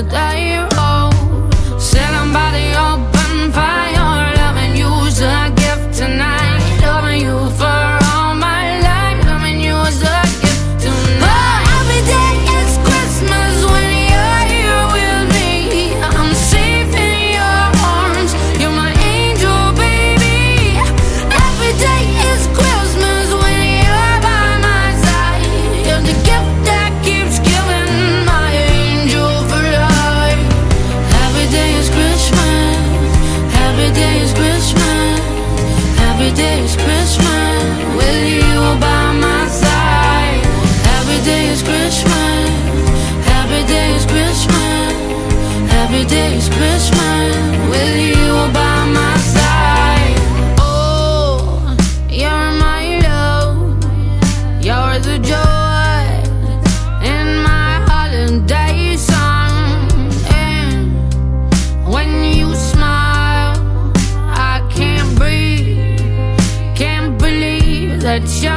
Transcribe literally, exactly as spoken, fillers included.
the day. Oh, sitting by the open fire, loving you's a gift tonight. Loving you for all my life, loving you is a gift tonight. Oh, every day is Christmas when you're here with me. I'm safe in your arms, you're my angel, baby. Every day is Christmas when you're by my side. You're the gift that keeps giving, my angel for life. Every day is Christmas, every day is Christmas, every day is Christmas with you by my side. Every day is Christmas, every day is Christmas, every day is Christmas with you by my side. Oh, you're my love, you're the joy in my holiday song. And when you smile, I can't breathe, can't believe that you're